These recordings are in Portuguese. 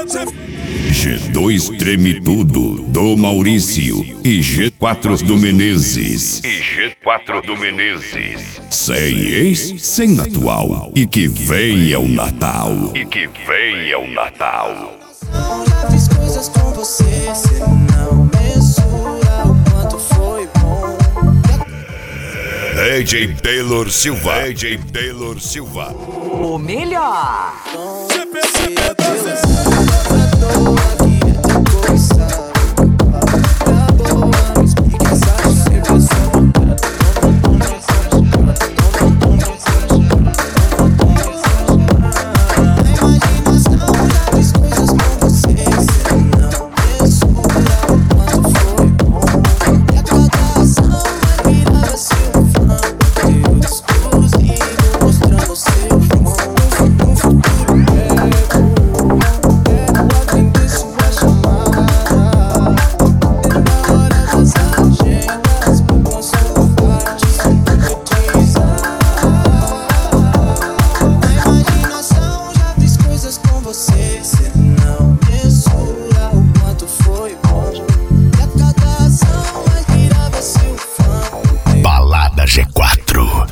G2 Treme Tudo, do Maurício. E G4 do Menezes. Sem ex, sem atual. E que venha o Natal. Já fiz coisas com você, cê não mensura o quanto foi bom. DJ Taylor Silva. O melhor. Se é pela toa que é teu coração. Acabou, me explica essa situação. Balada G4.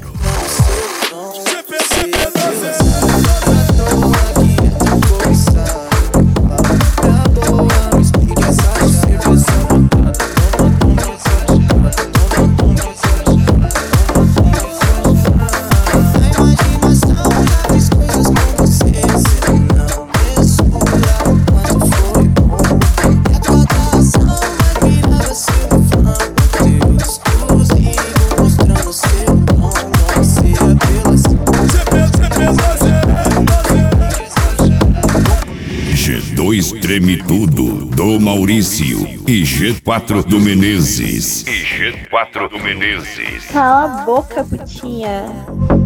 G2 Treme Tudo, do Maurício. E G4 do Menezes. Cala a boca, putinha.